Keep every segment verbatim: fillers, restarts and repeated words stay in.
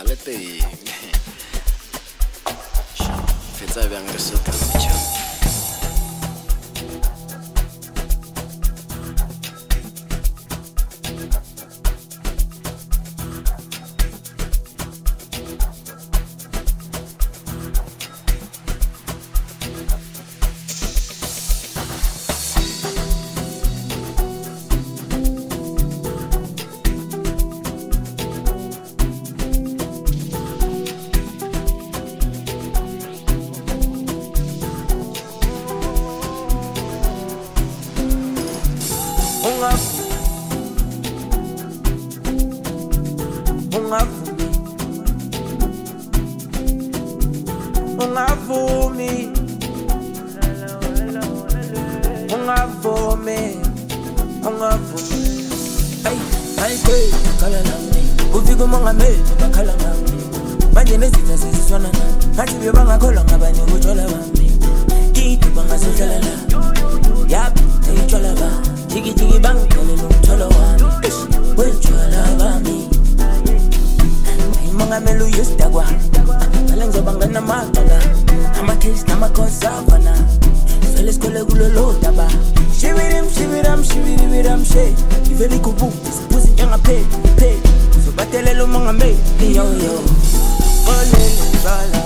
teng. Fetsa bjang re sotla motjha. Ungavumi Ungavumi Ungavumi Ay, ay, hey, kala nami Ufika umongameli, bakhala ngami Manje nezitha seziswana ngathi bebangakholwa ngabanye utshwala bami Kithi bangasohlala la Yap, eyitshwala ba Jiki jiki bangithole nomtholo wami Wetshwala bami Mongameli uyisdakwa Ngale ngizoba ngana magala Ama-case nama-cause afana Vele isikole kulolo daba Shibirim, shibiram, shibiribiram, she Ivele ikubuki, siphuzi njengapheli, pheli Sobatelela umongameli, yo yo Olele bala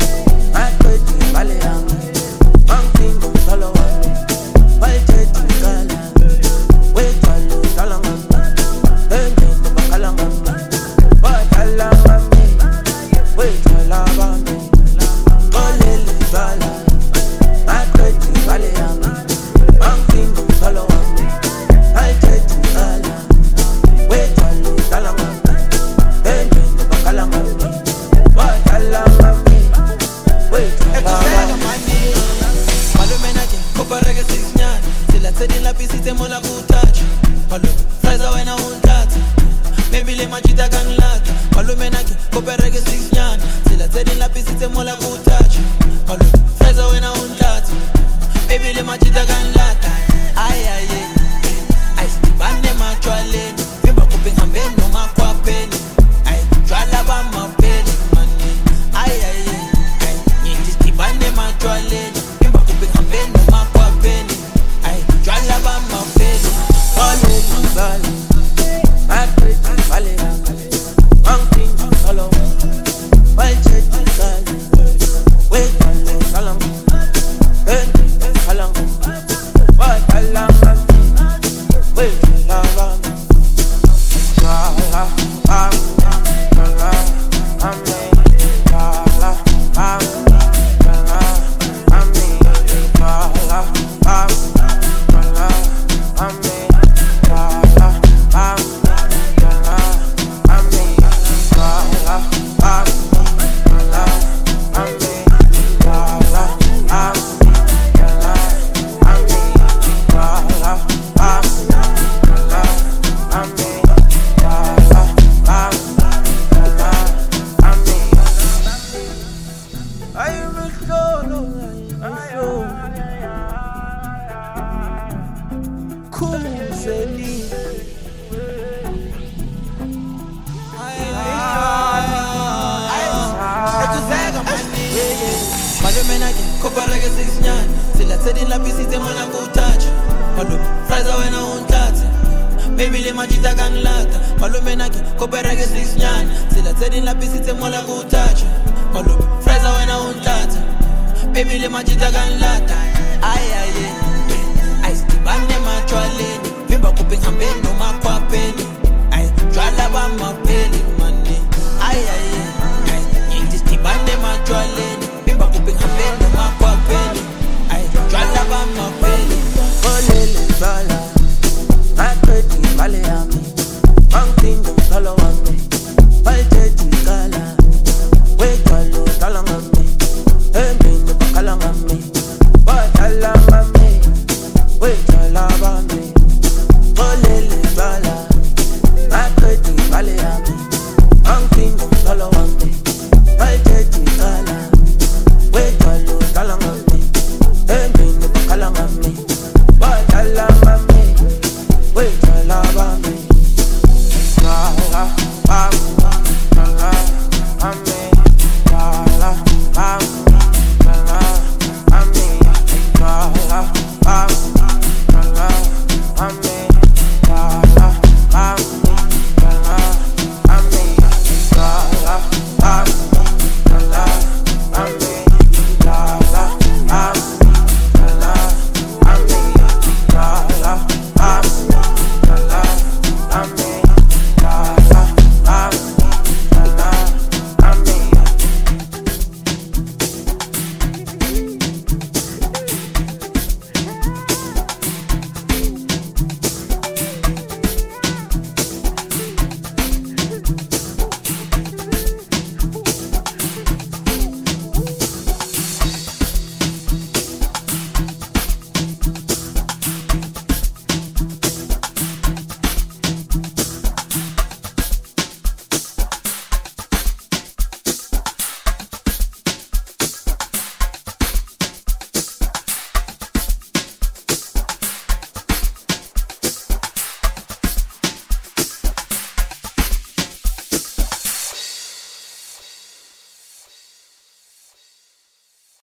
Aqedi bale yami Mangipinga umtholo wami Walithetha ikala Wethwalo dala ngami Engene bakhala ngami Bakhala ngami Wethwala bami Olele bala Aqedi bale yami Mangipinga umtholo wami Walithetha ikala Wethwalo dala ngami Engene bakhala ngami Bakhala ngami Wethwala bami Malumena ke kopareke sisinyana Sila tsedi la pisitse mola kutacha Malume fraza wena untata Maybe le majita kanlata Malumena ke kopareke sisinyana Sila tsedi la pisitse mola kutacha Malume fraza wena untata Maybe le majita kanlata Ay ay ay Ay stibane machwaleni Vimba kupe ngambeni noma kwa peni Ay jwala ba mapeni mani Ay ay ay Nyingi stibane machwaleni Vimba kupe ngambeni noma kwa peni Ay jwala ba mapeni Olele bala Aqedi bale yami Mangipinga umtholo wami Walithetha ikala Wethwalo dala ngami Engene bakhala ngami Bakhala ngami Wethwala bami Jwala bami Jwala bami Jwala bami Jwala bami Jwala bami Jwala bami Jwala bami Jwala bami Jwala bami Jwala bami Jwala bami Jwala bami Jwala bami Jwala bami Jwala bami Jwala bami Ayumihlolo ayumihlolo Khuzeli Malumena ke kopareke sisinyana Sila tsedi la pisitse mola kutacha Malume fraza wena untata Maybe le majita kanlata Malumena ke kopareke sisinyana Sila tsedi la pisitse mola kutacha Malume fraza wena untata Maybe le majita kanlata Ay ay ay Ay stibane machwaleni Vimba kupe ngambeni noma kwa peni Ay jwala ba mapeni